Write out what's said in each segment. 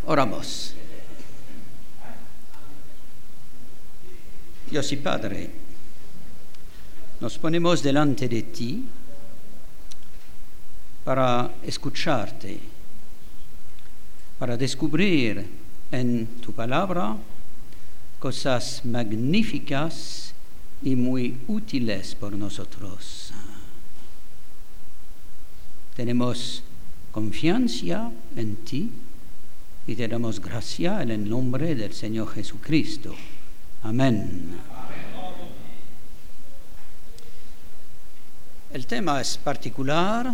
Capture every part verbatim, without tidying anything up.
Oramos. Dios y Padre, nos ponemos delante de ti para escucharte, para descubrir en tu palabra cosas magníficas y muy útiles por nosotros. Tenemos confianza en ti y te damos gracia en el nombre del Señor Jesucristo. Amén. El tema es particular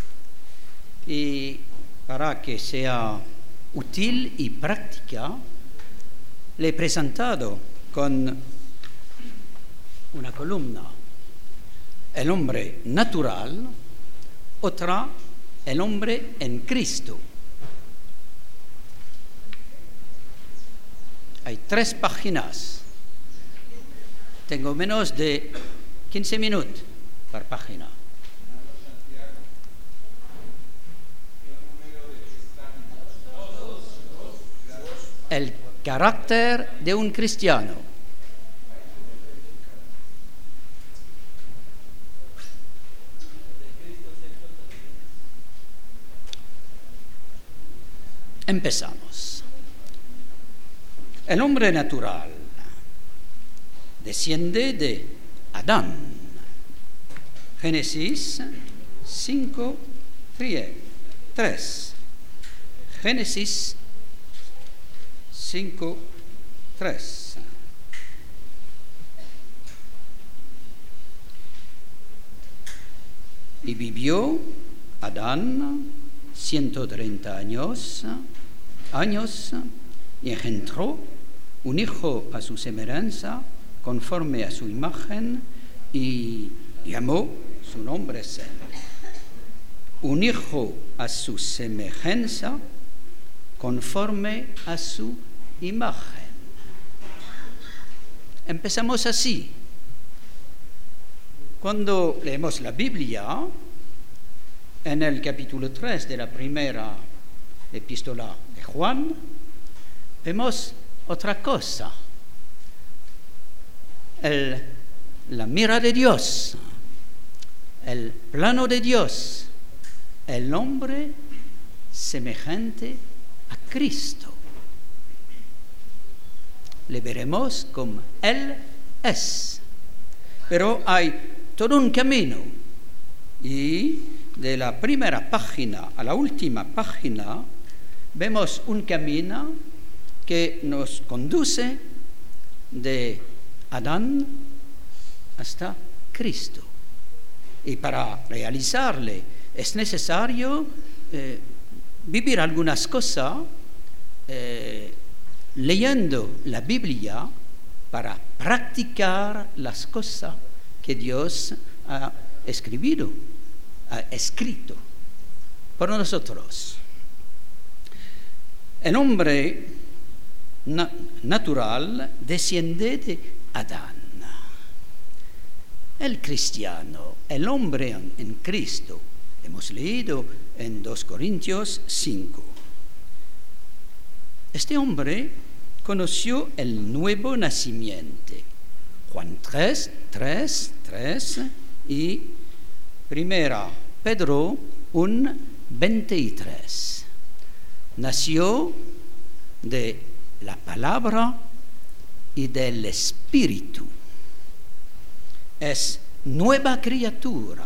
y para que sea útil y práctica, le he presentado con una columna: el hombre natural, otra, el hombre en Cristo. Hay tres páginas. Tengo menos de quince minutos por página. El carácter de un cristiano. Empezamos. El hombre natural desciende de Adán. Génesis cinco, tres. Génesis cinco, tres. Y vivió Adán ciento treinta años, años y engendró un hijo a su semejanza, conforme a su imagen, y llamó su nombre Sem. Un hijo a su semejanza, conforme a su imagen. Empezamos así. Cuando leemos la Biblia, en el capítulo tres de la primera epístola de Juan, vemos otra cosa. El, la mira de Dios, el plano de Dios, el hombre semejante a Cristo. Le veremos como Él es. Pero hay todo un camino. Y de la primera página a la última página, vemos un camino que nos conduce de Adán hasta Cristo. Y para realizarle es necesario eh, vivir algunas cosas eh, leyendo la Biblia para practicar las cosas que Dios ha escrito, ha escrito por nosotros. El hombre na- natural desciende de Adán. El cristiano, el hombre en, en Cristo, hemos leído en dos Corintios cinco. Este hombre conoció el nuevo nacimiento. Juan tres, tres, tres y primera Pedro uno, veintitrés. Nació de la palabra y del Espíritu. Es nueva criatura.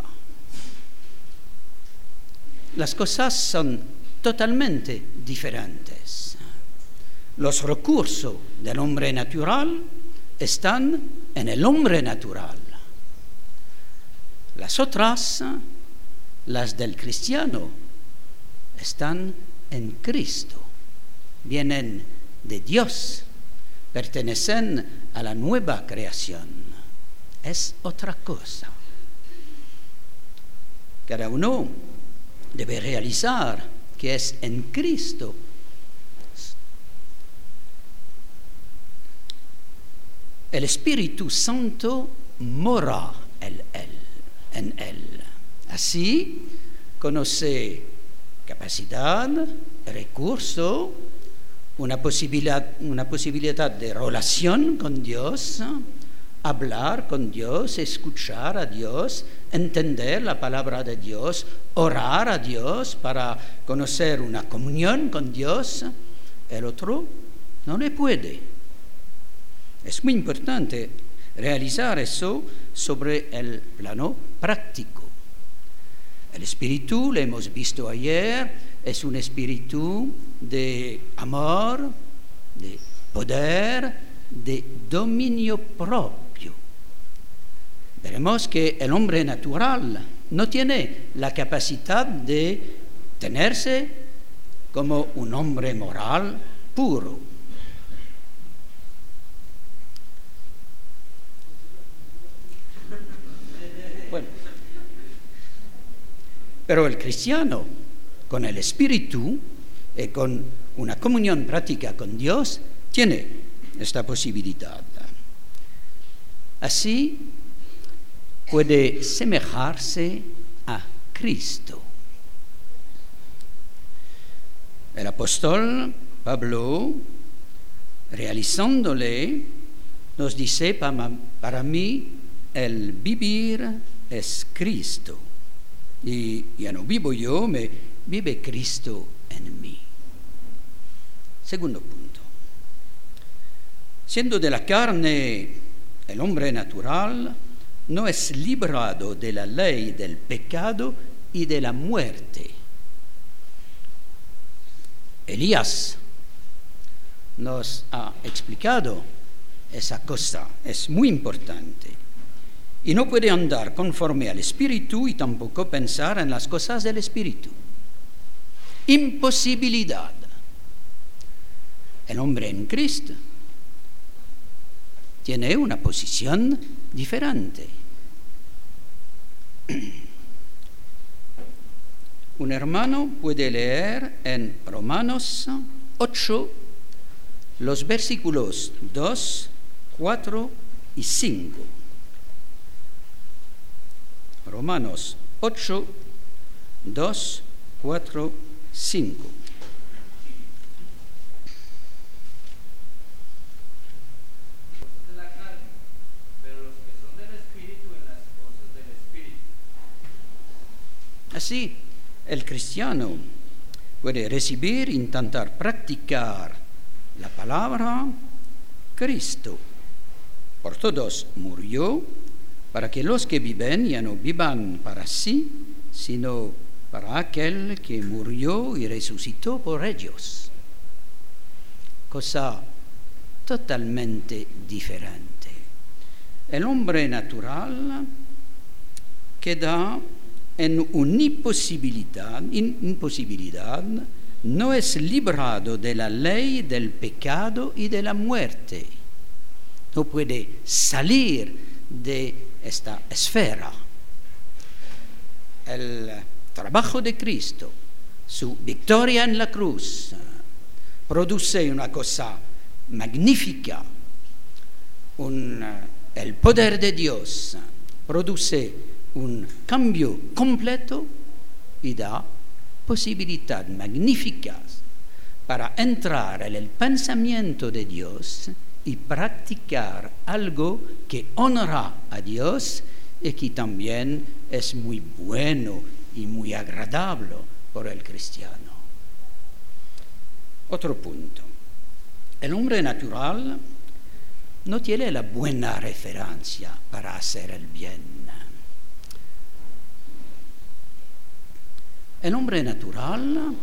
Las cosas son totalmente diferentes. Los recursos del hombre natural están en el hombre natural. Las otras, las del cristiano, están en Cristo. Vienen de Dios, pertenecen a la nueva creación. Es otra cosa. Cada uno debe realizar que es en Cristo. El Espíritu Santo mora en él, en él. Así conoce capacidad, recurso una posibilidad, una posibilidad de relación con Dios, hablar con Dios, escuchar a Dios, entender la palabra de Dios, orar a Dios para conocer una comunión con Dios. El otro no le puede. Es muy importante realizar eso sobre el plano práctico. El espíritu, lo hemos visto ayer, es un espíritu de amor, de poder, de dominio propio. Veremos que el hombre natural no tiene la capacidad de tenerse como un hombre moral puro. Bueno, pero el cristiano, con el Espíritu y con una comunión práctica con Dios, tiene esta posibilidad. Así puede semejarse a Cristo. El apóstol Pablo, realizándole, nos dice, para, para mí el vivir es Cristo. Y ya no vivo yo, me vive Cristo en mí. Segundo punto. Siendo de la carne el hombre natural, no es librado de la ley del pecado y de la muerte. Elías nos ha explicado esa cosa, es muy importante. Y no puede andar conforme al Espíritu y tampoco pensar en las cosas del Espíritu. Imposibilidad. El hombre en Cristo tiene una posición diferente. Un hermano puede leer en Romanos ocho los versículos dos, cuatro y cinco. Romanos ocho, dos, cuatro, cinco. De la carne, pero los que son del Espíritu en las cosas del Espíritu. Así, el cristiano puede recibir, intentar practicar la palabra. Cristo por todos murió, para que los que viven ya no vivan para sí, sino para aquel que murió y resucitó por ellos. Cosa totalmente diferente. El hombre natural queda en una imposibilidad, imposibilidad, no es librado de la ley del pecado y de la muerte. No puede salir de esta esfera. El trabajo de Cristo, su victoria en la cruz, produce una cosa magnífica. Un, el poder de Dios produce un cambio completo y da posibilidad magníficas para entrar en el pensamiento de Dios y practicar algo que honra a Dios y que también es muy bueno y muy agradable por el cristiano. Otro punto. El hombre natural no tiene la buena referencia para hacer el bien. El hombre natural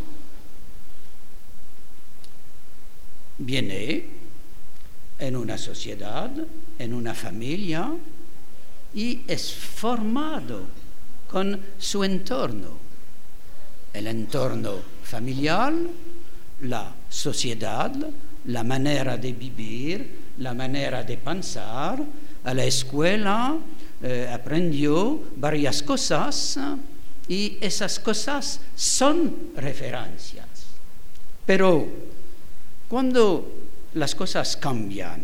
viene en una sociedad, en una familia, y es formado con su entorno. El entorno familiar, la sociedad, la manera de vivir, la manera de pensar. A la escuela eh, aprendió varias cosas y esas cosas son referencias. Pero cuando las cosas cambian,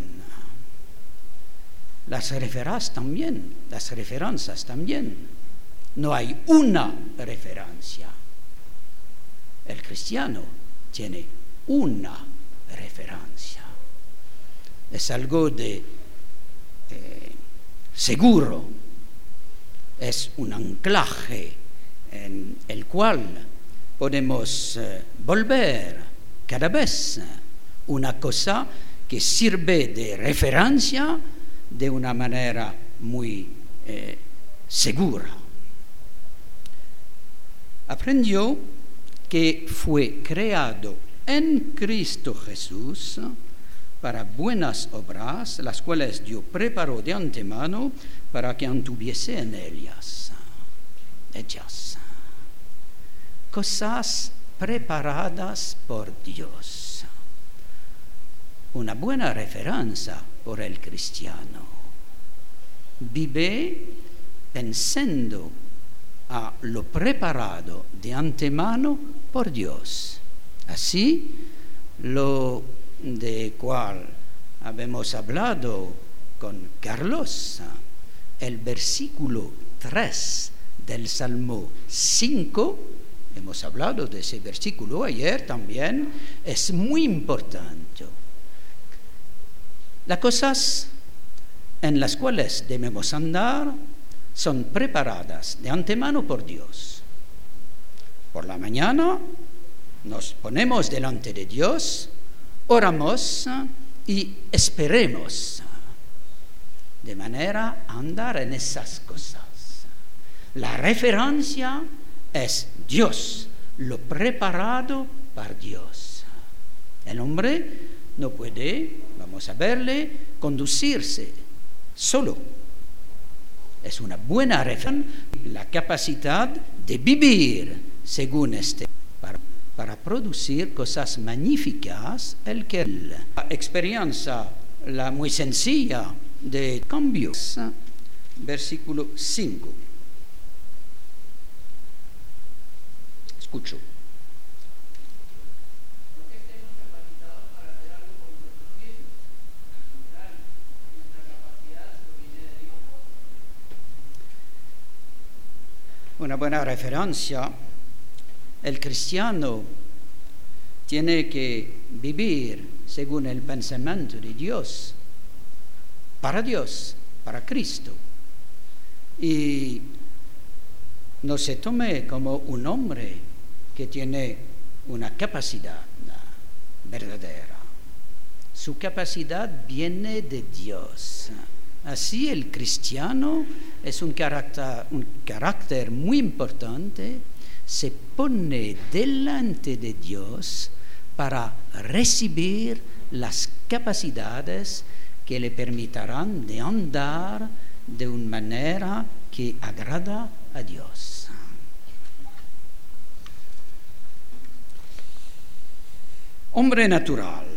las referencias también, las referencias también. No hay una referencia. El cristiano tiene una referencia. Es algo de eh, seguro, es un anclaje en el cual podemos eh, volver cada vez, una cosa que sirve de referencia de una manera muy eh, segura. Aprendió que fue creado en Cristo Jesús para buenas obras, las cuales Dios preparó de antemano para que anduviese en ellas. Ellas. Cosas preparadas por Dios. Una buena referencia por el cristiano. Vive pensando a lo preparado de antemano por Dios. Así, lo de cual habemos hablado con Carlos, el versículo tres del Salmo cinco, hemos hablado de ese versículo ayer también, es muy importante. Las cosas en las cuales debemos andar son preparadas de antemano por Dios. Por la mañana nos ponemos delante de Dios, oramos y esperemos, de manera a andar en esas cosas. La referencia es Dios, lo preparado por Dios. El hombre no puede, vamos a verle, conducirse solo. Es una buena referencia, la capacidad de vivir según este, para, para producir cosas magníficas, el que la experiencia, la muy sencilla de cambios. Versículo cinco. Escucho. Una buena referencia, el cristiano tiene que vivir según el pensamiento de Dios, para Dios, para Cristo. Y no se tome como un hombre que tiene una capacidad verdadera. Su capacidad viene de Dios. Así el cristiano es un carácter, un carácter muy importante, se pone delante de Dios para recibir las capacidades que le permitirán de andar de una manera que agrada a Dios. Hombre natural.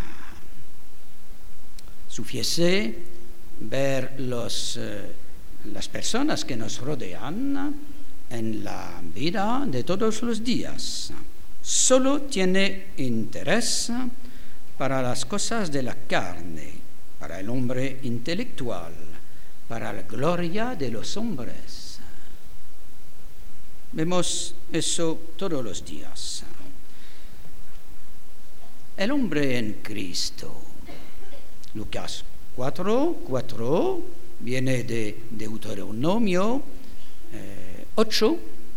Sufiese ver los, eh, las personas que nos rodean en la vida de todos los días. Solo tiene interés para las cosas de la carne, para el hombre intelectual, para la gloria de los hombres. Vemos eso todos los días. El hombre en Cristo. Lucas cuatro, cuatro, viene de Deuteronomio eh, ocho.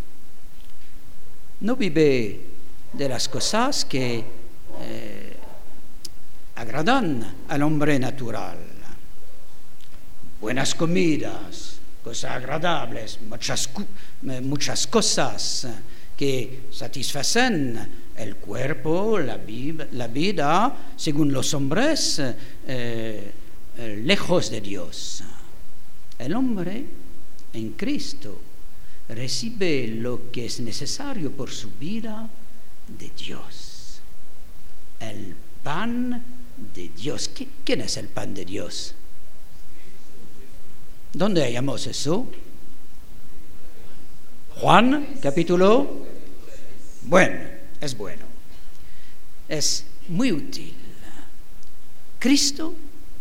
No vive de las cosas que eh, agradan al hombre natural. Buenas comidas, cosas agradables, muchas, muchas cosas que satisfacen el cuerpo, la, la vida, según los hombres, eh, eh, lejos de Dios. El hombre en Cristo recibe lo que es necesario por su vida de Dios. El pan de Dios. ¿Quién es el pan de Dios? ¿Dónde hallamos eso? Juan, capítulo. Bueno, es bueno. Es muy útil. Cristo,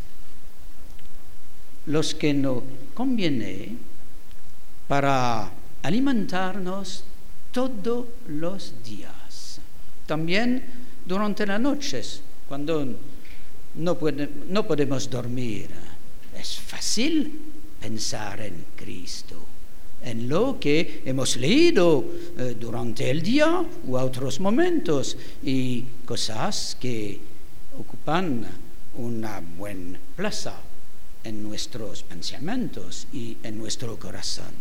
los que nos conviene para alimentarnos todos los días. También durante las noches, cuando no, puede, no podemos dormir, es fácil pensar en Cristo, en lo que hemos leído eh, durante el día o a otros momentos, y cosas que ocupan una buena plaza en nuestros pensamientos y en nuestro corazón.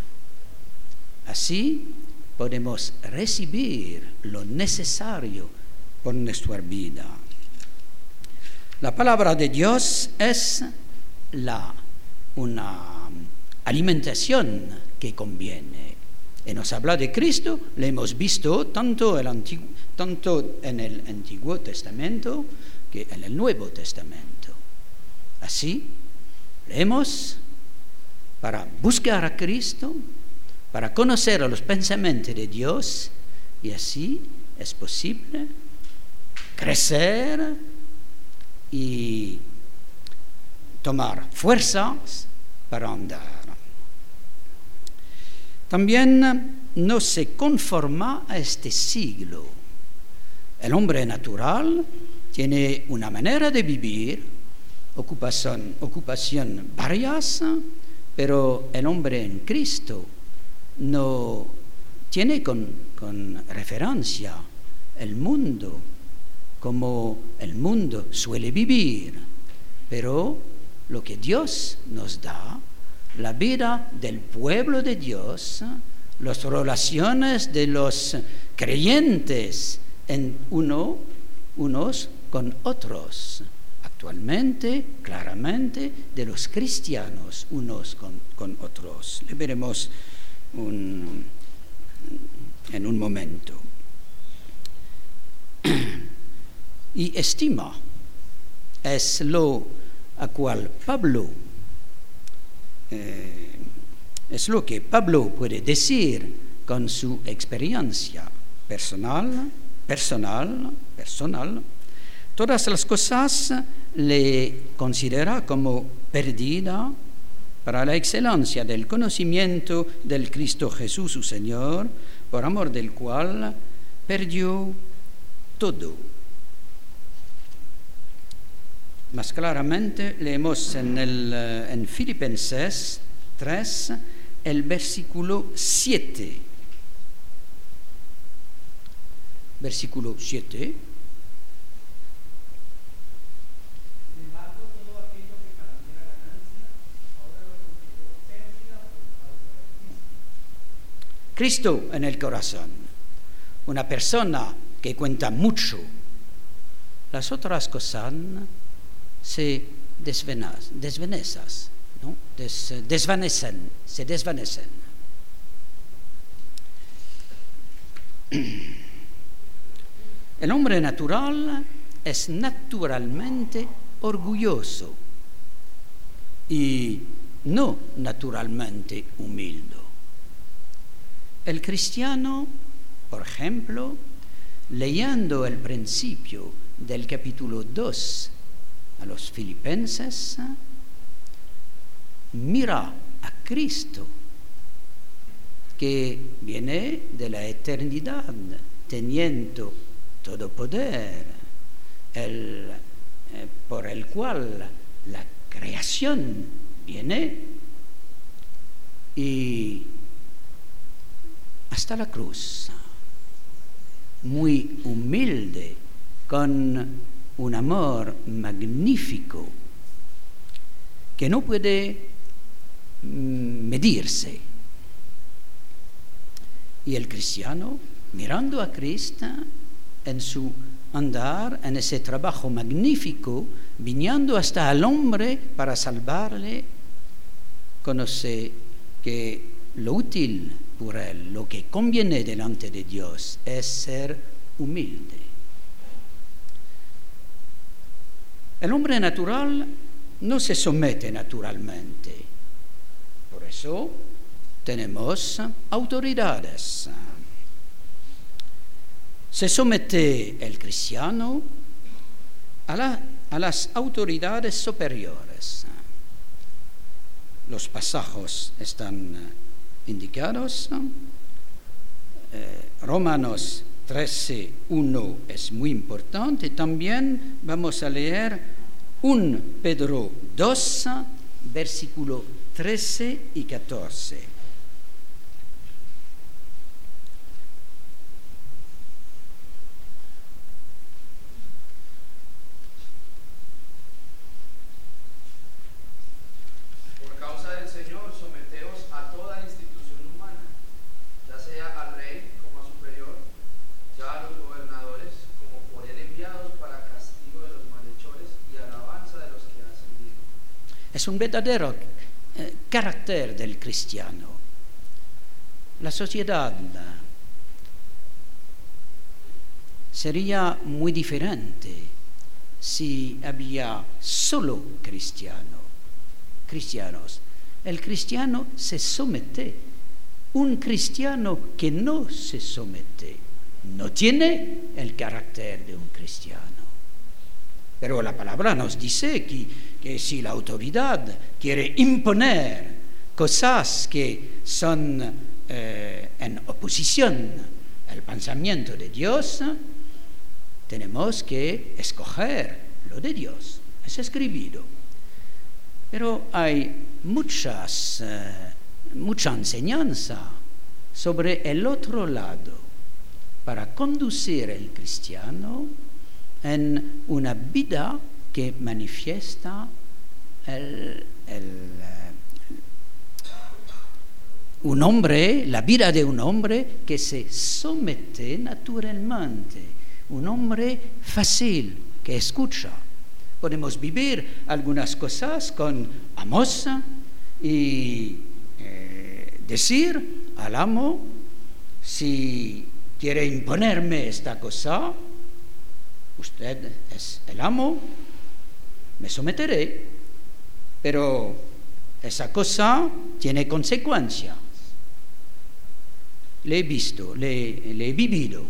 Así podemos recibir lo necesario por nuestra vida. La palabra de Dios es la, una alimentación que conviene. Y nos habla de Cristo, lo hemos visto tanto, el antiguo, tanto en el Antiguo Testamento que en el Nuevo Testamento. Así, leemos para buscar a Cristo, para conocer los pensamientos de Dios, y así es posible crecer y tomar fuerzas para andar. También no se conforma a este siglo. El hombre natural tiene una manera de vivir, ocupación, ocupación varias, pero el hombre en Cristo no tiene con, con referencia el mundo como el mundo suele vivir, pero lo que Dios nos da, la vida del pueblo de Dios, las relaciones de los creyentes en uno, unos con otros, actualmente, claramente, de los cristianos unos con, con otros. Le veremos un, en un momento. Y estima es lo a cual Pablo eh, es lo que Pablo puede decir con su experiencia personal, personal, personal. Todas las cosas le considera como perdida para la excelencia del conocimiento del Cristo Jesús, su Señor, por amor del cual perdió todo. Más claramente leemos en, el, en Filipenses tres el versículo siete. Versículo siete. Cristo en el corazón, una persona que cuenta mucho. Las otras cosas se desvanecen, ¿no? Des, desvanecen, se desvanecen. El hombre natural es naturalmente orgulloso y no naturalmente humilde. El cristiano, por ejemplo, leyendo el principio del capítulo dos a los filipenses, mira a Cristo, que viene de la eternidad, teniendo todo poder, el, eh, por el cual la creación viene y hasta la cruz, muy humilde, con un amor magnífico que no puede medirse. Y el cristiano, mirando a Cristo en su andar, en ese trabajo magnífico, viniendo hasta el hombre para salvarle, conoce que lo útil por él, lo que conviene delante de Dios, es ser humilde. El hombre natural no se somete naturalmente. Por eso tenemos autoridades. Se somete el cristiano a, la, a las autoridades superiores. Los pasajes están indicados. Eh, Romanos trece uno es muy importante. También vamos a leer Primera Pedro dos, versículo trece y catorce. Es un verdadero eh, carácter del cristiano. La sociedad sería muy diferente si había solo cristiano, cristianos. El cristiano se somete. Un cristiano que no se somete no tiene el carácter de un cristiano. Pero la palabra nos dice que, que si la autoridad quiere imponer cosas que son eh, en oposición al pensamiento de Dios, tenemos que escoger lo de Dios. Es escrito. Pero hay muchas, eh, mucha enseñanza sobre el otro lado para conducir al cristiano en una vida que manifiesta el, el, un hombre, la vida de un hombre que se somete naturalmente, un hombre fácil, que escucha. Podemos vivir algunas cosas con amos y eh, decir al amo, si quiere imponerme esta cosa, usted es el amo, me someteré, pero esa cosa tiene consecuencias. Le he visto, le, le he vivido.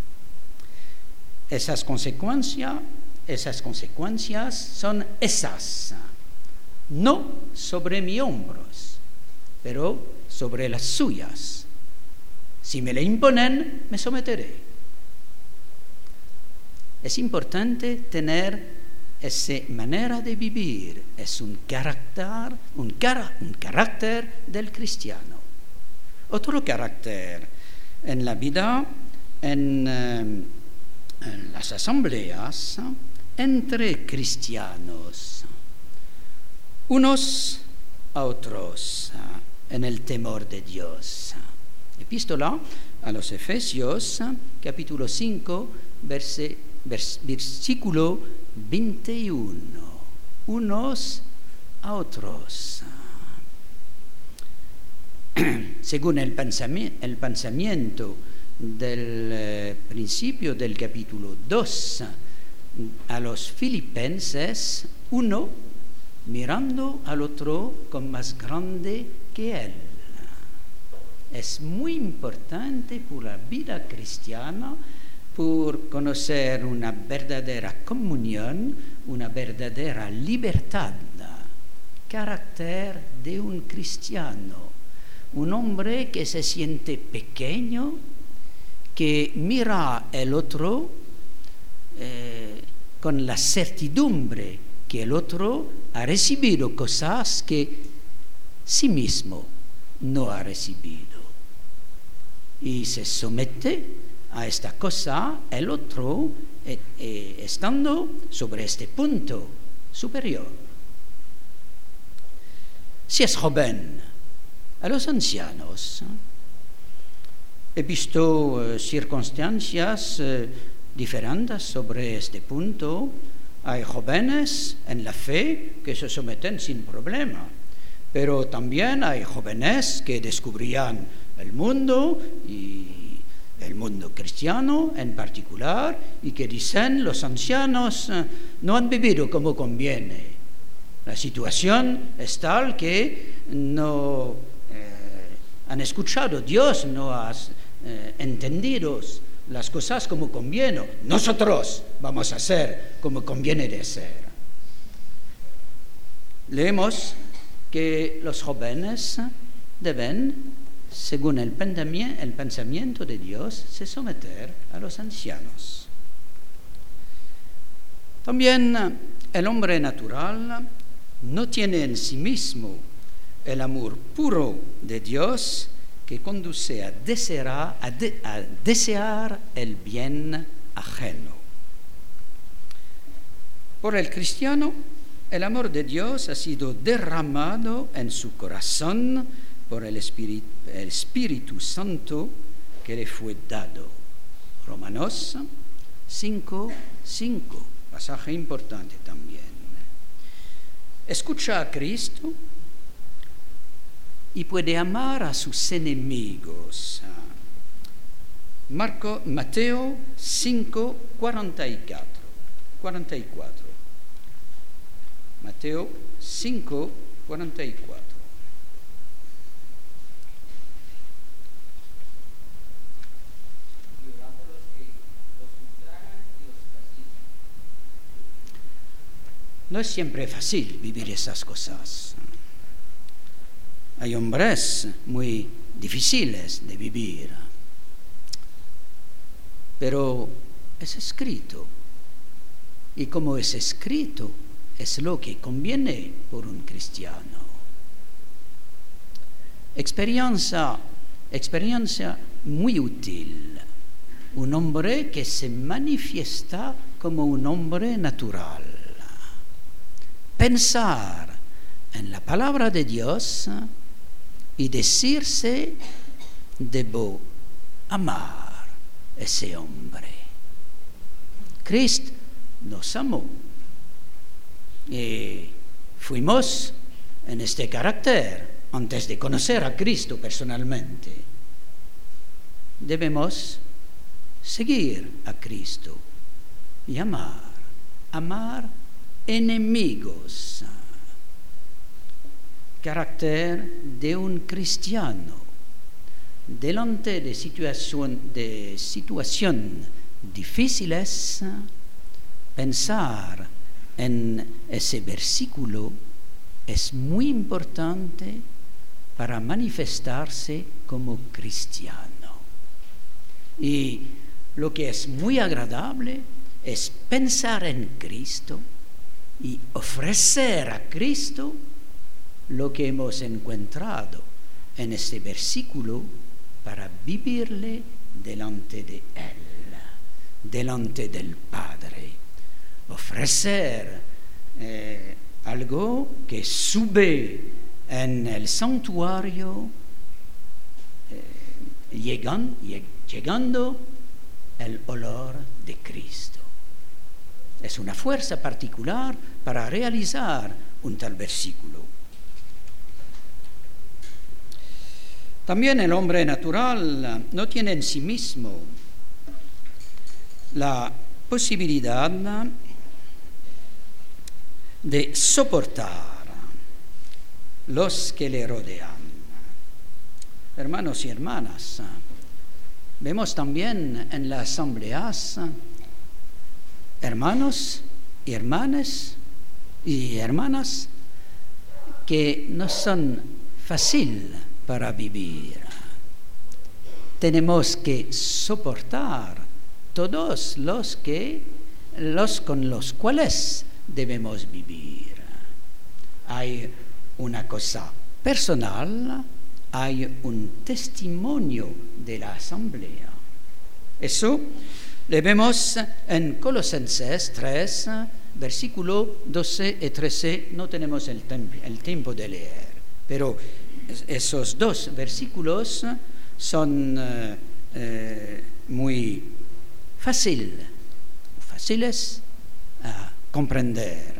Esas consecuencias, esas consecuencias son esas, no sobre mis hombros, pero sobre las suyas. Si me le imponen, me someteré. Es importante tener esa manera de vivir, es un carácter, un, cara, un carácter del cristiano. Otro carácter en la vida, en, eh, en las asambleas, entre cristianos, unos a otros, en el temor de Dios. Epístola a los Efesios, capítulo cinco, versículo Versículo veintiuno. Unos a otros. Según el pensamiento, el pensamiento del eh, principio del capítulo dos, a los filipenses, uno mirando al otro con más grande que él. Es muy importante por la vida cristiana, por conocer una verdadera comunión, una verdadera libertad, carácter de un cristiano, un hombre que se siente pequeño, que mira al otro eh, con la certidumbre que el otro ha recibido cosas que sí mismo no ha recibido y se somete a esta cosa, el otro eh, eh, estando sobre este punto superior. Si es joven, a los ancianos. He visto eh, circunstancias eh, diferentes sobre este punto. Hay jóvenes en la fe que se someten sin problema, pero también hay jóvenes que descubrían el mundo y el mundo cristiano en particular, y que dicen los ancianos eh, no han vivido como conviene. La situación es tal que no eh, han escuchado Dios, no han eh, entendido las cosas como conviene. Nosotros vamos a hacer como conviene de ser. Leemos que los jóvenes deben según el pensamiento de Dios, se someter a los ancianos. También el hombre natural no tiene en sí mismo el amor puro de Dios que conduce a desear, a, de, a desear el bien ajeno. Por el cristiano, el amor de Dios ha sido derramado en su corazón por el Espíritu, el Espíritu Santo que le fue dado. Romanos cinco, cinco, pasaje importante también. Escucha a Cristo y puede amar a sus enemigos. Marco, Mateo cinco, cuarenta y cuatro. Mateo cinco, cuarenta y cuatro. No es siempre fácil vivir esas cosas. Hay hombres muy difíciles de vivir, pero es escrito. Y como es escrito, es lo que conviene por un cristiano. Experiencia, experiencia muy útil. Un hombre que se manifiesta como un hombre natural. Pensar en la palabra de Dios y decirse, debo amar a ese hombre. Cristo nos amó y fuimos en este carácter antes de conocer a Cristo personalmente. Debemos seguir a Cristo y amar, amar enemigos. Carácter de un cristiano delante de situación de situación difíciles. Pensar en ese versículo es muy importante para manifestarse como cristiano. Y lo que es muy agradable es pensar en Cristo y ofrecer a Cristo lo que hemos encontrado en este versículo para vivirle delante de Él, delante del Padre. Ofrecer eh, algo que sube en el santuario, eh, llegan, llegando el olor de Cristo. Es una fuerza particular para realizar un tal versículo. También el hombre natural no tiene en sí mismo la posibilidad de soportar los que le rodean. Hermanos y hermanas, vemos también en las asambleas hermanos y hermanas y hermanas que no son fáciles para vivir. Tenemos que soportar todos los que los con los cuales debemos vivir. Hay una cosa personal, hay un testimonio de la asamblea. Eso lo vemos en Colosenses tres, versículo doce y trece. No tenemos el, tem- el tiempo de leer, pero esos dos versículos son eh, eh, muy fácil, fáciles a comprender.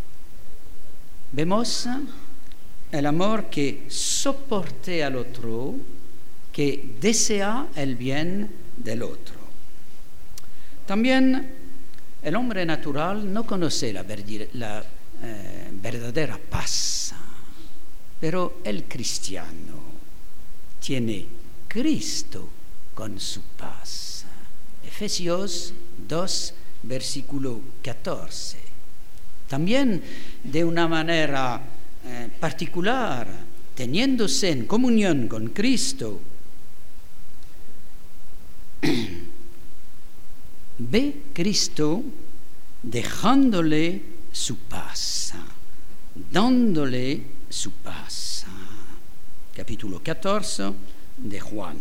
Vemos el amor que soporte al otro, que desea el bien del otro. También el hombre natural no conoce la, verdi- la eh, verdadera paz, pero el cristiano tiene Cristo con su paz. Efesios dos, versículo catorce. También de una manera eh, particular teniéndose en comunión con Cristo, ve Cristo dejándole su paz, dándole su paz. Capítulo catorce de Juan.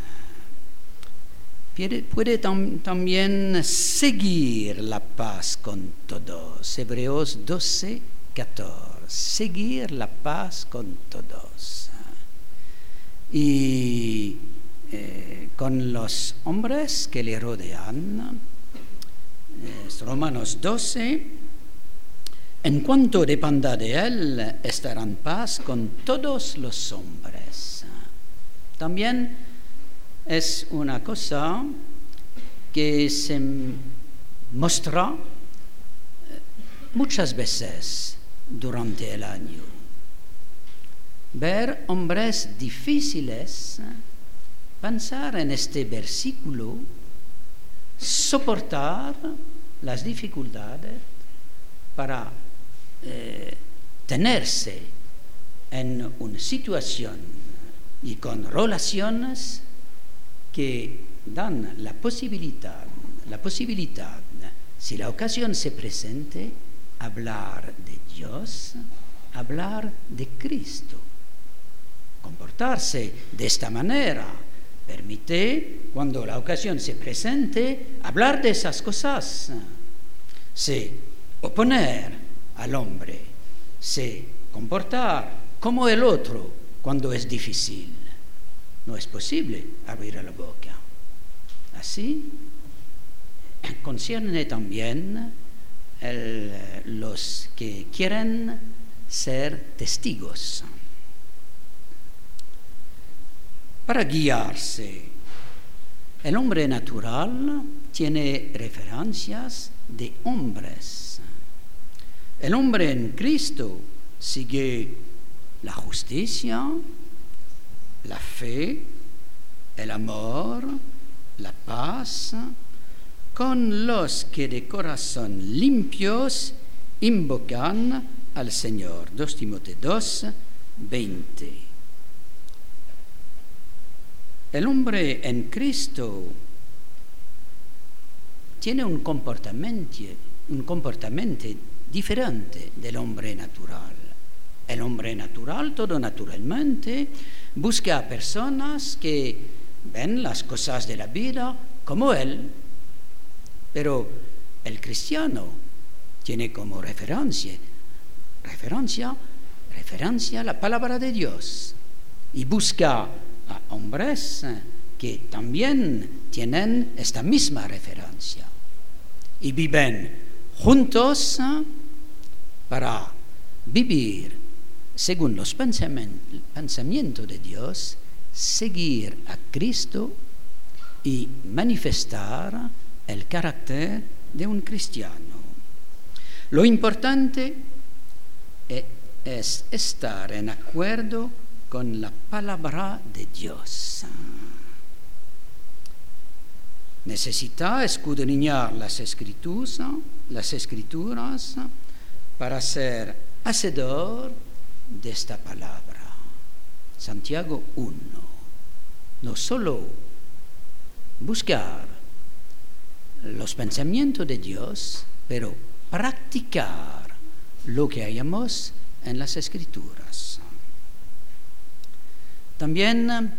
Puede, puede tam, también seguir la paz con todos. Hebreos doce, catorce. Seguir la paz con todos. Y eh, con los hombres que le rodean. Eh, Romanos doce. En cuanto dependa de él, estará en paz con todos los hombres. También es una cosa que se muestra muchas veces durante el año. Ver hombres difíciles, pensar en este versículo, soportar las dificultades para eh, tenerse en una situación y con relaciones que dan la posibilidad, la posibilidad, si la ocasión se presente, hablar de Dios, hablar de Cristo. Comportarse de esta manera permite, cuando la ocasión se presente, hablar de esas cosas. Se oponer al hombre, se comportar como el otro cuando es difícil. No es posible abrir la boca. Así concierne también el, los que quieren ser testigos. Para guiarse, el hombre natural tiene referencias de hombres. El hombre en Cristo sigue la justicia, la fe, el amor, la paz, con los que de corazón limpios invocan al Señor. dos Timoteo dos, veinte. El hombre en Cristo tiene un comportamiento, un comportamiento diferente del hombre natural. El hombre natural, todo naturalmente, busca a personas que ven las cosas de la vida como él, pero el cristiano tiene como referencia, referencia, referencia la palabra de Dios y busca a hombres que también tienen esta misma referencia y viven juntos para vivir según los pensamientos de Dios, seguir a Cristo y manifestar el carácter de un cristiano. Lo importante es estar en acuerdo con la palabra de Dios. Necesita escudriñar las escrituras, las escrituras para ser hacedor de esta palabra. Santiago uno. No solo buscar los pensamientos de Dios, pero practicar lo que hallamos en las escrituras. También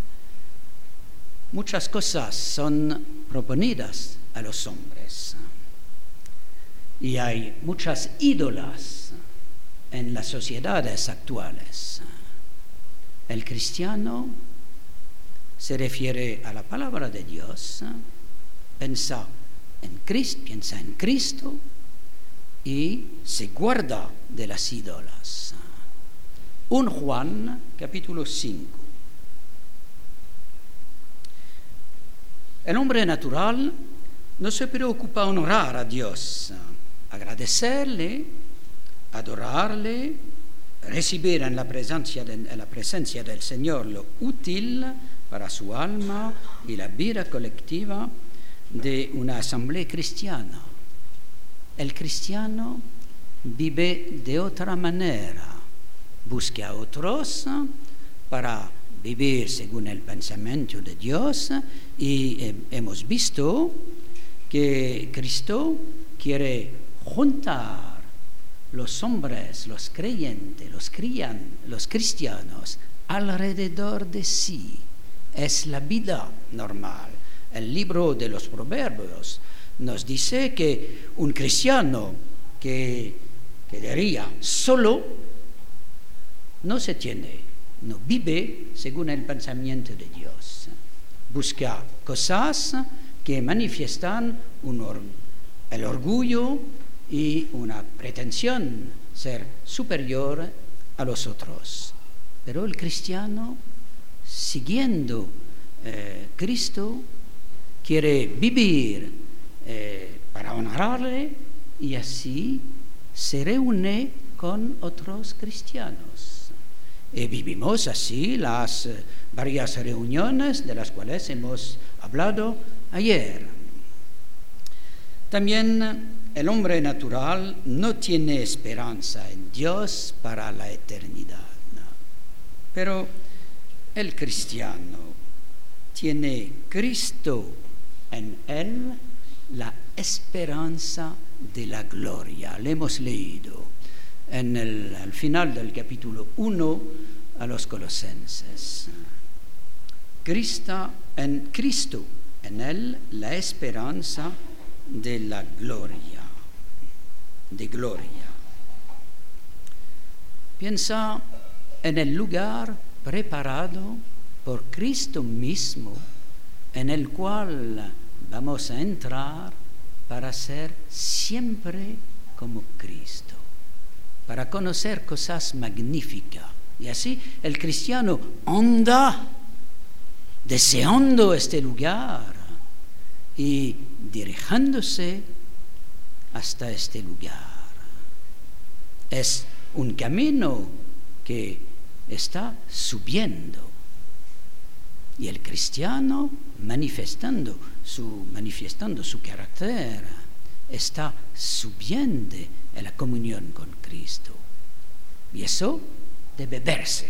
muchas cosas son proponidas a los hombres y hay muchas ídolas en las sociedades actuales. El cristiano se refiere a la palabra de Dios, piensa en Cristo, piensa en Cristo y se guarda de las ídolas. Primera Juan, capítulo cinco. El hombre natural no se preocupa en honrar a Dios, agradecerle, adorarle, recibir en la presencia, de, en la presencia del Señor lo útil para su alma y la vida colectiva de una asamblea cristiana. El cristiano vive de otra manera. busque a otros para vivir según el pensamiento de Dios, y eh, hemos visto que Cristo quiere juntar los hombres, los creyentes, los, crian, los cristianos alrededor de sí. Es la vida normal. El libro de los Proverbios nos dice que un cristiano que quedaría solo no se tiene, no vive según el pensamiento de Dios. Busca cosas que manifiestan un or- el orgullo y una pretensión ser superior a los otros. Pero el cristiano, siguiendo eh, Cristo, quiere vivir eh, para honrarle, y así se reúne con otros cristianos. Y vivimos así las eh, varias reuniones de las cuales hemos hablado ayer. También el hombre natural no tiene esperanza en Dios para la eternidad, pero el cristiano tiene Cristo en él, la esperanza de la gloria. Le hemos leído en el, al final del capítulo uno a los Colosenses. Cristo en, Cristo en él, la esperanza de la gloria, de gloria. Piensa en el lugar preparado por Cristo mismo, en el cual vamos a entrar para ser siempre como Cristo, para conocer cosas magníficas. Y así el cristiano anda deseando este lugar y dirigiéndose hasta este lugar. Es un camino que está subiendo, y el cristiano manifestando su, manifestando su carácter está subiendo en la comunión con Cristo, y eso debe verse.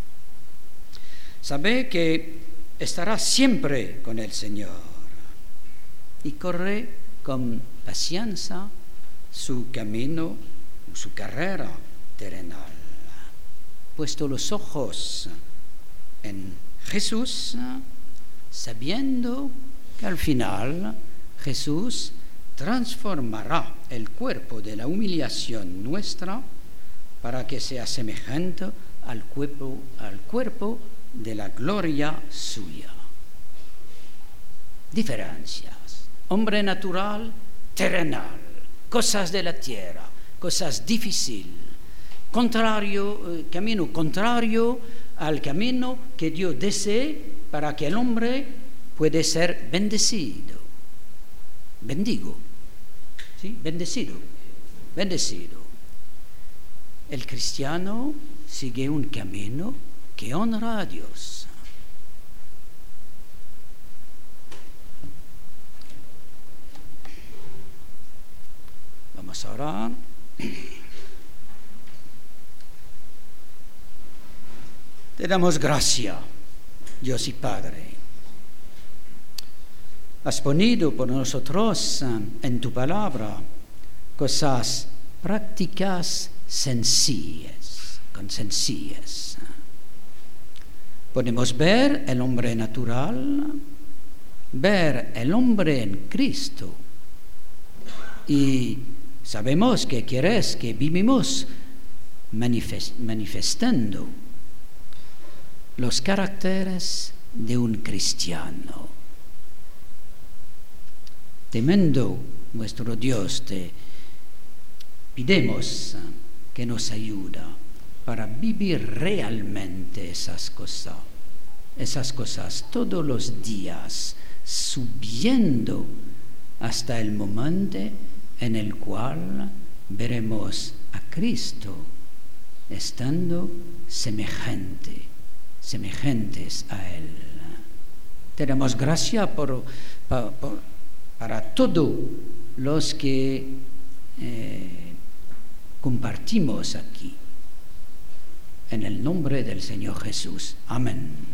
Sabe que estará siempre con el Señor y corre con paciencia su camino, su carrera terrenal, puesto los ojos en Jesús, sabiendo que al final Jesús transformará el cuerpo de la humillación nuestra para que sea semejante al cuerpo, al cuerpo de la gloria suya. Diferencias: hombre natural, terrenal, cosas de la tierra, cosas difíciles, contrario, eh, camino contrario al camino que Dios desee para que el hombre pueda ser bendecido. Bendigo, ¿sí? Bendecido, bendecido. El cristiano sigue un camino que honra a Dios. Vamos a orar. Te damos gracias, Dios y Padre. Has ponido por nosotros en tu palabra cosas prácticas sencillas, con sencillas. Podemos ver el hombre natural, ver el hombre en Cristo, y sabemos que quieres que vivimos manifest- manifestando los caracteres de un cristiano. Temiendo nuestro Dios, te pidemos que nos ayude para vivir realmente esas cosas, esas cosas todos los días, subiendo hasta el momento en el cual veremos a Cristo estando semejante, semejantes a Él. Te damos gracias por, por, por, para todos los que eh, compartimos aquí en el nombre del Señor Jesús. Amén.